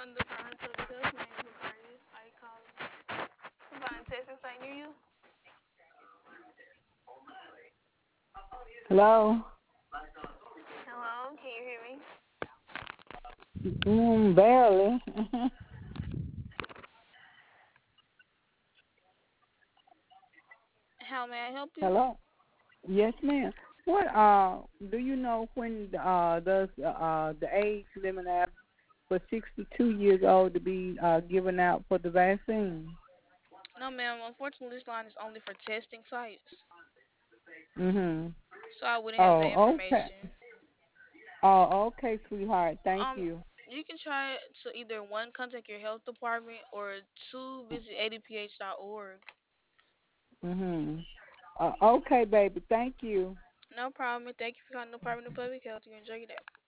On the phone to the health name Curtis. I call find testing site near you. Hello? Hello, can you hear me? Barely. How may I help you? Hello? Yes, ma'am. What do you know when does the age limit out for 62 years old to be given out for the vaccine? No, ma'am. Unfortunately, this line is only for testing sites, Mhm. so I wouldn't have the Oh, okay. information. Oh, okay, sweetheart. Thank Um, you. you can try to either one contact your health department or two visit adph.org. Mhm. Okay, baby. Thank you. No problem. Thank you for calling the Department of Public Health. You enjoy your day.